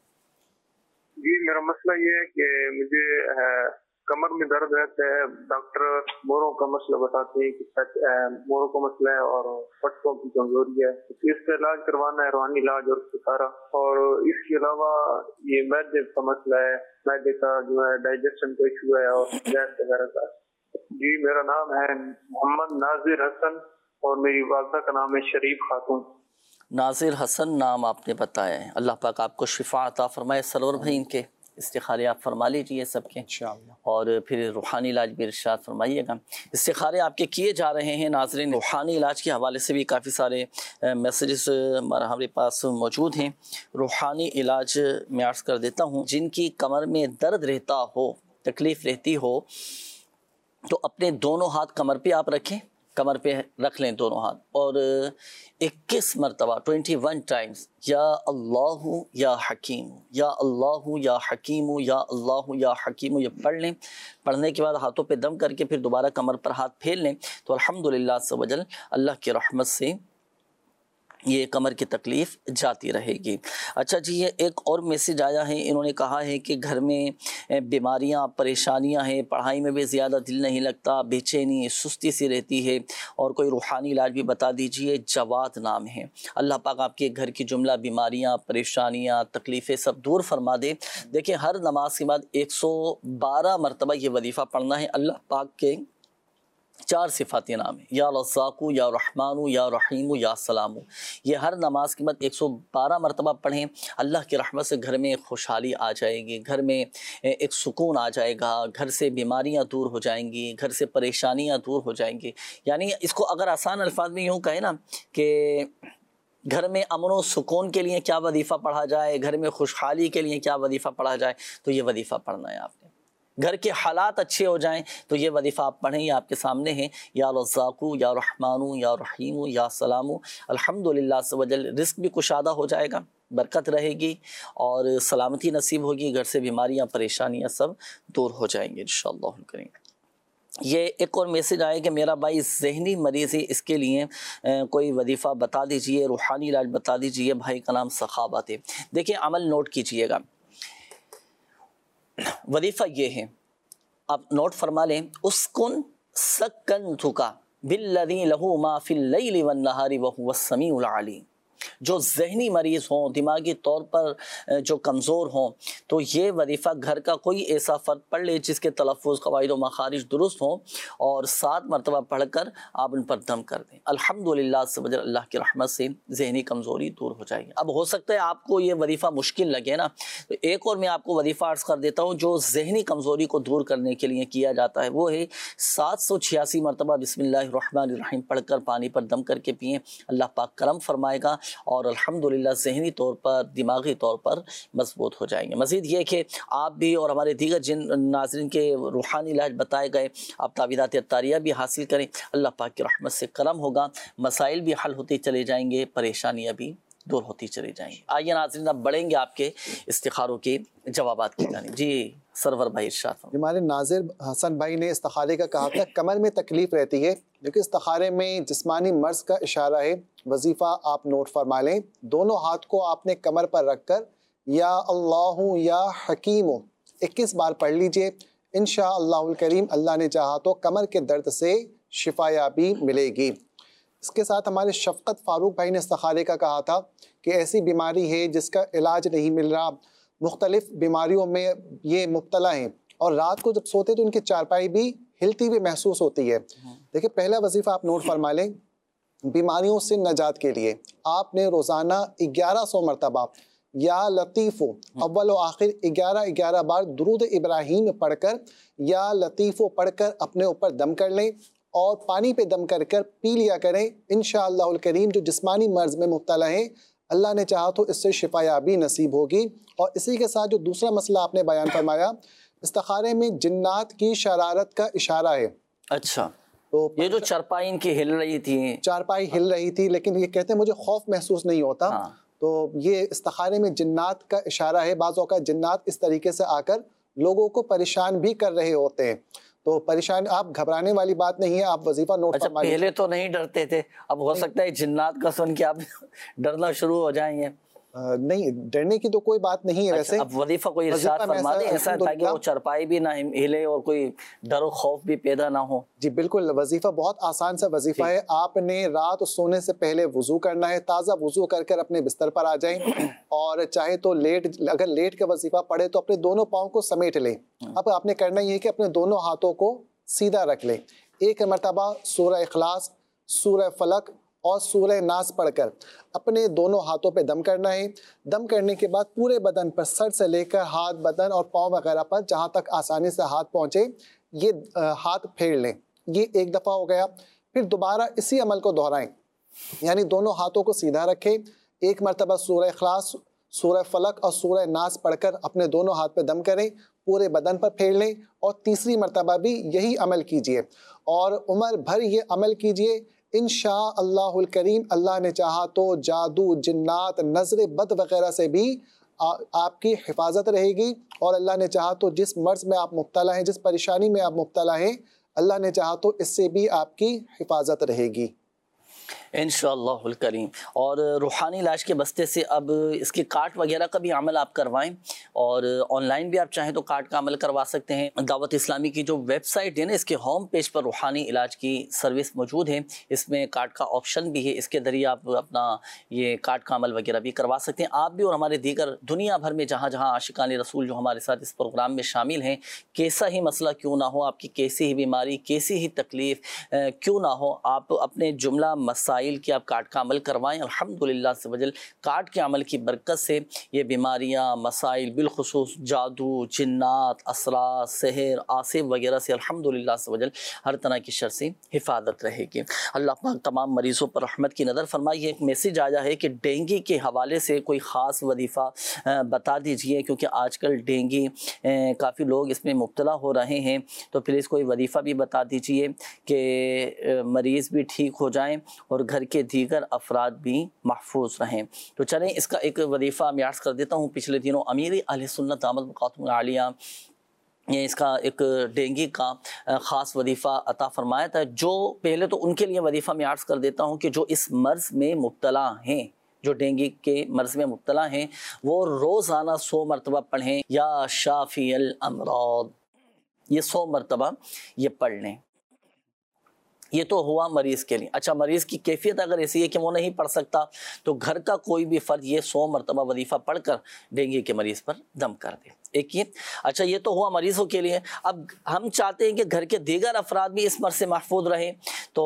جی میرا مسئلہ یہ ہے کہ مجھے کمر میں درد رہتا ہے، ڈاکٹر موروں کا مسئلہ بتاتے ہیں کہ موروں کا مسئلہ ہے اور پٹوں کی کمزوری ہے، اس کا علاج کروانا ہے، روحانی علاج اور سارا۔ اور اس کے علاوہ یہ معدے کا مسئلہ ہے، معدے کا جو ہے ڈائجیشن کا ایشو ہے اور گیس وغیرہ کا۔ جی میرا نام ہے محمد ناظر حسن اور میری والدہ کا نام ہے شریف خاتون۔ ناظر حسن نام آپ نے بتایا ہے، اللہ پاک آپ کو شفا عطا فرمائے۔ سرور بھائی ان کے استخارے آپ فرما لیجیے سب کے انشاءاللہ، اور پھر روحانی علاج بھی ارشاد فرمائیے گا۔ استخارے آپ کے کیے جا رہے ہیں ناظرین، روحانی علاج کے حوالے سے بھی کافی سارے میسیجز ہمارے پاس موجود ہیں۔ روحانی علاج میں عرض کر دیتا ہوں، جن کی کمر میں درد رہتا ہو، تکلیف رہتی ہو، تو اپنے دونوں ہاتھ کمر پہ آپ رکھیں، کمر پہ رکھ لیں دونوں ہاتھ، اور 21 مرتبہ 21 ٹائمز یا اللہ یا حکیم، یا اللہ یا حکیم، یا اللہ یا حکیم یہ پڑھ لیں۔ پڑھنے کے بعد ہاتھوں پہ دم کر کے پھر دوبارہ کمر پر ہاتھ پھیر لیں تو الحمدللہ عز و جل اللہ کی رحمت سے یہ کمر کی تکلیف جاتی رہے گی۔ اچھا جی، یہ ایک اور میسیج آیا ہے، انہوں نے کہا ہے کہ گھر میں بیماریاں پریشانیاں ہیں، پڑھائی میں بھی زیادہ دل نہیں لگتا، بے چینی سستی سی رہتی ہے، اور کوئی روحانی علاج بھی بتا دیجئے۔ جواد نام ہے، اللہ پاک آپ کے گھر کی جملہ بیماریاں پریشانیاں تکلیفیں سب دور فرما دے۔ دیکھیں ہر نماز کے بعد 112 مرتبہ یہ وظیفہ پڑھنا ہے۔ اللہ پاک کے 4 صفاتی نام ہیں، یا رزاق، یا رحمان، یا رحیم، یا سلام۔ یہ ہر نماز کے بعد 112 مرتبہ پڑھیں، اللہ کی رحمت سے گھر میں خوشحالی آ جائے گی، گھر میں ایک سکون آ جائے گا، گھر سے بیماریاں دور ہو جائیں گی، گھر سے پریشانیاں دور ہو جائیں گی۔ یعنی اس کو اگر آسان الفاظ میں یوں کہیں نا کہ گھر میں امن و سکون کے لیے کیا وظیفہ پڑھا جائے، گھر میں خوشحالی کے لیے کیا وظیفہ پڑھا جائے، تو یہ وظیفہ پڑھنا ہے آپ نے۔ گھر کے حالات اچھے ہو جائیں تو یہ وظیفہ آپ پڑھیں، یہ آپ کے سامنے ہے، یا رزاق، یا رحمان، یا رحیم، یا سلام۔ الحمدللہ عز و جل رزق بھی کشادہ ہو جائے گا، برکت رہے گی اور سلامتی نصیب ہوگی، گھر سے بیماریاں پریشانیاں سب دور ہو جائیں گے انشاءاللہ الکریم۔ یہ ایک اور میسیج آئے کہ میرا بھائی ذہنی مریض ہے، اس کے لیے کوئی وظیفہ بتا دیجئے، روحانی علاج بتا دیجئے۔ بھائی کا نام سخاوت ہے۔ دیکھیں عمل نوٹ کیجئے گا، وظیفہ یہ ہے، آپ نوٹ فرما لیں، اسکن سکنتک بالذی لہ ما فی اللیل والنہار وہو السمیع العلیم۔ جو ذہنی مریض ہوں، دماغی طور پر جو کمزور ہوں، تو یہ وظیفہ گھر کا کوئی ایسا فرد پڑھ لے جس کے تلفظ، قواعد و مخارج درست ہوں، اور 7 مرتبہ پڑھ کر آپ ان پر دم کر دیں۔ الحمدللہ سے وجل اللہ کی رحمت سے ذہنی کمزوری دور ہو جائے گی۔ اب ہو سکتا ہے آپ کو یہ وظیفہ مشکل لگے نا، تو ایک اور میں آپ کو وظیفہ عرض کر دیتا ہوں جو ذہنی کمزوری کو دور کرنے کے لیے کیا جاتا ہے، وہ ہے 786 مرتبہ بسم اللہ الرحمن الرحیم پڑھ کر پانی پر دم کر کے پئیں، اللہ پاک کرم فرمائے گا اور الحمدللہ ذہنی طور پر، دماغی طور پر مضبوط ہو جائیں گے۔ مزید یہ کہ آپ بھی اور ہمارے دیگر جن ناظرین کے روحانی علاج بتائے گئے، آپ تعویذات عطاریہ بھی حاصل کریں، اللہ پاک کی رحمت سے کرم ہوگا، مسائل بھی حل ہوتے چلے جائیں گے، پریشانیاں بھی دور ہوتی چلی جائیں گی۔ آئیے ناظرین، اب بڑھیں گے آپ کے استخاروں کے جوابات کی جانب۔ جی سرور بھائی ارشاد فرمائیں۔ ہمارے ناظر حسن بھائی نے استخارے کا کہا تھا کمر میں تکلیف رہتی ہے، لیکن استخارے میں جسمانی مرض کا اشارہ ہے۔ وظیفہ آپ نوٹ فرما لیں، دونوں ہاتھ کو آپ نے کمر پر رکھ کر یا اللہ یا حکیم 21 بار پڑھ لیجئے، انشاءاللہ الکریم اللہ نے چاہا تو کمر کے درد سے شفا یابی ملے گی۔ اس کے ساتھ ہمارے شفقت فاروق بھائی نے استخارے کا کہا تھا کہ ایسی بیماری ہے جس کا علاج نہیں مل رہا، مختلف بیماریوں میں یہ مبتلا ہیں، اور رات کو جب سوتے تو ان کی چارپائی بھی ہلتی ہوئی محسوس ہوتی ہے۔ دیکھیں پہلا وظیفہ آپ نوٹ فرما لیں، بیماریوں سے نجات کے لیے آپ نے روزانہ 1100 مرتبہ یا لطیف اول و آخر 11 بار درود ابراہیم پڑھ کر یا لطیف پڑھ کر اپنے اوپر دم کر لیں اور پانی پہ دم کر کر پی لیا کریں، انشاءاللہ الکریم جو جسمانی مرض میں مبتلا ہیں اللہ نے چاہا تو اس سے شفا یابی نصیب ہوگی۔ اور اسی کے ساتھ جو دوسرا مسئلہ آپ نے بیان فرمایا، استخارے میں جنات کی شرارت کا اشارہ ہے۔ اچھا، تو یہ جو چارپائی ان کی ہل رہی تھی، چارپائی ہل رہی تھی لیکن یہ کہتے ہیں مجھے خوف محسوس نہیں ہوتا، تو یہ استخارے میں جنات کا اشارہ ہے۔ بعض اوقات جنات اس طریقے سے آ کر لوگوں کو پریشان بھی کر رہے ہوتے ہیں، تو پریشان آپ گھبرانے والی بات نہیں ہے، آپ وظیفہ نوٹ فرما لیجیے۔ پہلے تو نہیں ڈرتے تھے، اب ہو سکتا ہے جنات کا سن کے آپ ڈرنا شروع ہو جائیں گے۔ نہیں، ڈرنے کی تو کوئی بات نہیں ہے ویسے۔ اب وظیفہ کوئی ارشاد فرما دیں ایسا تاکہ وہ چرپائی بھی نہ ہلے اور کوئی ڈر و خوف بھی پیدا نہ ہو۔ جی بالکل، وظیفہ بہت آسان سا وظیفہ ہے۔ آپ نے رات سونے سے پہلے وضو کرنا ہے، تازہ وضو کر کر اپنے بستر پر آ جائیں، اور چاہے تو اگر لیٹ کے وظیفہ پڑھے تو اپنے دونوں پاؤں کو سمیٹ لیں۔ اب آپ نے کرنا یہ ہے کہ اپنے دونوں ہاتھوں کو سیدھا رکھ لیں، ایک مرتبہ سورہ اخلاص، سورہ فلق اور سورہ ناس پڑھ کر اپنے دونوں ہاتھوں پہ دم کرنا ہے۔ دم کرنے کے بعد پورے بدن پر، سر سے لے کر ہاتھ، بدن اور پاؤں وغیرہ پر جہاں تک آسانی سے ہاتھ پہنچے یہ ہاتھ پھیر لیں۔ یہ ایک دفعہ ہو گیا۔ پھر دوبارہ اسی عمل کو دہرائیں، یعنی دونوں ہاتھوں کو سیدھا رکھیں، ایک مرتبہ سورہ اخلاص، سورہ فلق اور سورہ ناس پڑھ کر اپنے دونوں ہاتھ پہ دم کریں، پورے بدن پر پھیر لیں، اور تیسری مرتبہ بھی یہی عمل کیجئے اور عمر بھر یہ عمل کیجئے۔ انشاءاللہ الکریم اللہ نے چاہا تو جادو، جنات، نظر بد وغیرہ سے بھی آپ کی حفاظت رہے گی، اور اللہ نے چاہا تو جس مرض میں آپ مبتلا ہیں، جس پریشانی میں آپ مبتلا ہیں، اللہ نے چاہا تو اس سے بھی آپ کی حفاظت رہے گی انشاءاللہ الکریم۔ اور روحانی علاج کے بستے سے اب اس کے کارڈ وغیرہ کا بھی عمل آپ کروائیں، اور آن لائن بھی آپ چاہیں تو کارڈ کا عمل کروا سکتے ہیں۔ دعوت اسلامی کی جو ویب سائٹ ہے نا، اس کے ہوم پیج پر روحانی علاج کی سروس موجود ہے، اس میں کارڈ کا آپشن بھی ہے، اس کے ذریعے آپ اپنا یہ کارڈ کا عمل وغیرہ بھی کروا سکتے ہیں۔ آپ بھی اور ہمارے دیگر دنیا بھر میں جہاں جہاں عاشقان رسول جو ہمارے ساتھ اس پروگرام میں شامل ہیں، کیسا ہی مسئلہ کیوں نہ ہو، آپ کی کیسی ہی بیماری، کیسی ہی تکلیف کیوں نہ ہو، آپ اپنے جملہ مسائل کی آپ کارڈ کا عمل کروائیں۔ الحمدللہ سے وجل کارڈ کے عمل کی برکت سے یہ بیماریاں، مسائل، بالخصوص جادو، جنات، اسرار، سحر، آصف وغیرہ سے الحمدللہ سے وجل ہر طرح کی شر سے حفاظت رہے گی۔ اللہ پاک تمام مریضوں پر رحمت کی نظر فرمائیے۔ ایک میسیج آیا ہے کہ ڈینگی کے حوالے سے کوئی خاص وظیفہ بتا دیجئے، کیونکہ آج کل ڈینگی کافی لوگ اس میں مبتلا ہو رہے ہیں، تو پلیز کوئی وظیفہ بھی بتا دیجئے کہ مریض بھی ٹھیک ہو جائیں اور گھر کے دیگر افراد بھی محفوظ رہیں۔ تو چلیں اس کا ایک وظیفہ میں عرض کر دیتا ہوں۔ پچھلے دنوں امیر اہل سنت دامت بقاتہم العالیہ یہ اس کا ایک ڈینگی کا خاص وظیفہ عطا فرمایا تھا، جو پہلے تو ان کے لیے وظیفہ میں عرض کر دیتا ہوں کہ جو اس مرض میں مبتلا ہیں، جو ڈینگی کے مرض میں مبتلا ہیں، وہ روزانہ 100 مرتبہ پڑھیں، یا شافی الامراض، یہ 100 مرتبہ یہ پڑھ لیں۔ یہ تو ہوا مریض کے لیے. اچھا مریض کی کیفیت اگر ایسی ہے کہ وہ نہیں پڑھ سکتا تو گھر کا کوئی بھی فرد یہ 100 مرتبہ وظیفہ پڑھ کر ڈینگی کے مریض پر دم کر دے. ایک یہ اچھا یہ تو ہوا مریضوں کے لیے. اب ہم چاہتے ہیں کہ گھر کے دیگر افراد بھی اس مرض سے محفوظ رہیں. تو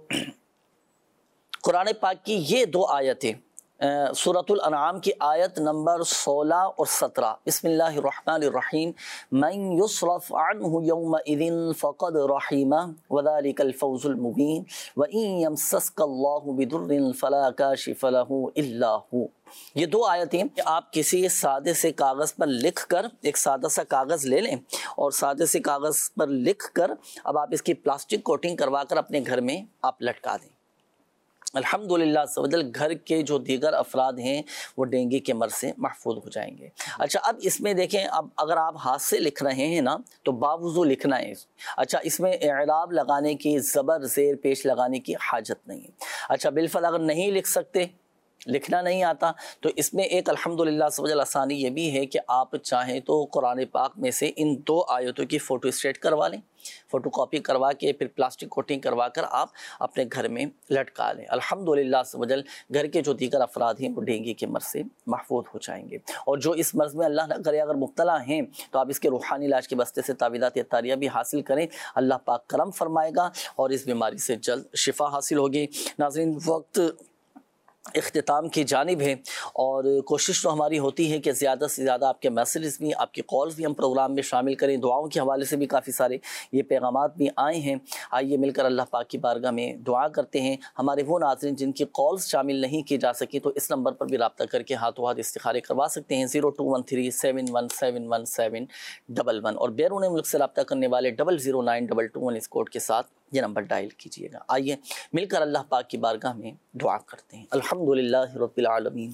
قرآن پاک کی یہ 2 آیتیں سورۃ الانعام کی آیت نمبر 16 اور 17. بسم اللہ الرحمن الرحیم. من یصرف عنہ یومئذ فقد رحمہ وذلک الفوز المبین وإن یمسسک اللہ بضر فلا کاشف لہ الا ہو. یہ 2 آیتیں آپ کسی سادے سے کاغذ پر لکھ کر، ایک سادہ سا کاغذ لے لیں اور سادے سے کاغذ پر لکھ کر اب آپ اس کی پلاسٹک کوٹنگ کروا کر اپنے گھر میں آپ لٹکا دیں. الحمدللہ سوجل گھر کے جو دیگر افراد ہیں وہ ڈینگی کے مرض سے محفوظ ہو جائیں گے. اچھا اب اس میں دیکھیں، اب اگر آپ ہاتھ سے لکھ رہے ہیں نا تو باوضو لکھنا ہے. اچھا اس میں اعراب لگانے کی، زبر زیر پیش لگانے کی حاجت نہیں ہے. اچھا بالفعل اگر نہیں لکھ سکتے، لکھنا نہیں آتا، تو اس میں ایک الحمدللہ سوجل آسانی یہ بھی ہے کہ آپ چاہیں تو قرآن پاک میں سے ان 2 آیتوں کی فوٹو اسٹیٹ کروا لیں، فوٹو کاپی کروا کے پھر پلاسٹک کوٹنگ کروا کر آپ اپنے گھر میں لٹکا لیں. الحمدللہ سوجل گھر کے جو دیگر افراد ہیں وہ ڈینگی کے مرض سے محفوظ ہو جائیں گے. اور جو اس مرض میں اللہ نہ کرے اگر مبتلا ہیں تو آپ اس کے روحانی علاج کے واسطے سے تعویذات اطاریہ بھی حاصل کریں. اللہ پاک کرم فرمائے گا اور اس بیماری سے جلد شفا حاصل ہوگی. ناظرین وقت اختتام کی جانب ہے اور کوشش تو ہماری ہوتی ہے کہ زیادہ سے زیادہ آپ کے میسیجز بھی، آپ کی کالز بھی ہم پروگرام میں شامل کریں. دعاؤں کے حوالے سے بھی کافی سارے یہ پیغامات بھی آئے ہیں. آئیے مل کر اللہ پاک کی بارگاہ میں دعا کرتے ہیں. ہمارے وہ ناظرین جن کی کالز شامل نہیں کی جا سکی تو اس نمبر پر بھی رابطہ کر کے ہاتھوں ہاتھ استخارے کروا سکتے ہیں 0213717111 اور بیرون ملک سے رابطہ کرنے والے 00922 اس کوڈ کے ساتھ یہ نمبر ڈائل کیجئے گا. آئیے مل کر اللہ پاک کی بارگاہ میں دعا کرتے ہیں. الحمدللہ رب العالمین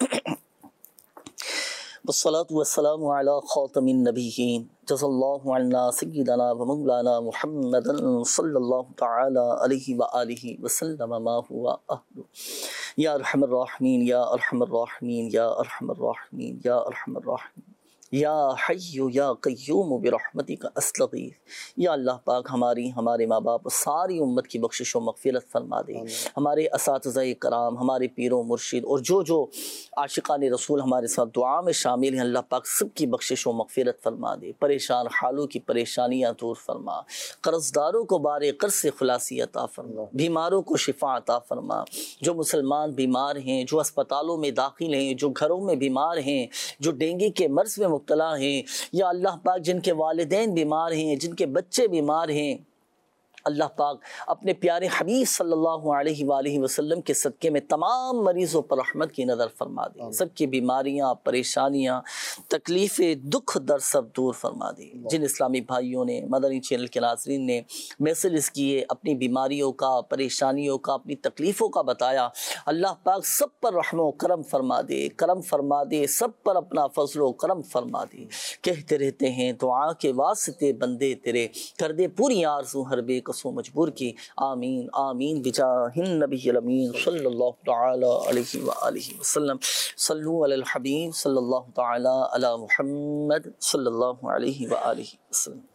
والصلاة والسلام علی خاتم النبیین جزا اللہ عنا سیدنا و مولانا محمد صلی اللہ تعالی علیہ وآلہ وسلم ما هو اہل. یا ارحم الراحمین یا ارحم الراحمین یا ارحم الراحمین یا ارحم الراحمین یا حی یا قیوم برحمتک استغیث. یا اللہ پاک ہمارے ماں باپ ساری امت کی بخشش و مغفرت فرما دے. ہمارے اساتذہ کرام، ہمارے پیر و مرشد اور جو عاشقان رسول ہمارے ساتھ دعا میں شامل ہیں، اللہ پاک سب کی بخشش و مغفرت فرما دے. پریشان حالوں کی پریشانیاں دور فرما. قرض داروں کو بار قرض سے خلاصی عطا فرما. بیماروں کو شفا عطا فرما. جو مسلمان بیمار ہیں، جو اسپتالوں میں داخل ہیں، جو گھروں میں بیمار ہیں، جو ڈینگی کے مرض میں مبتلا ہیں، یا اللہ پاک جن کے والدین بیمار ہیں، جن کے بچے بیمار ہیں، اللہ پاک اپنے پیارے حبیب صلی اللہ علیہ وآلہ وسلم کے صدقے میں تمام مریضوں پر رحمت کی نظر فرما دے. سب کی بیماریاں، پریشانیاں، تکلیفیں، دکھ درد سب دور فرما دے. جن اسلامی بھائیوں نے، مدنی چینل کے ناظرین نے میسیجز کیے، اپنی بیماریوں کا، پریشانیوں کا، اپنی تکلیفوں کا بتایا، اللہ پاک سب پر رحم و کرم فرما دے، کرم فرما دے، سب پر اپنا فضل و کرم فرما دے. کہتے رہتے ہیں دعا کے واسطے بندے تیرے، کر دے پوری آرزو ہر بے قصو مجبور کی. آمین آمین بجاہ النبی الامین صلی اللہ تعالی علیہ وآلہ وسلم. صلو علی الحبیب صلی اللہ تعالی علی محمد صلی اللہ علیہ وآلہ وسلم.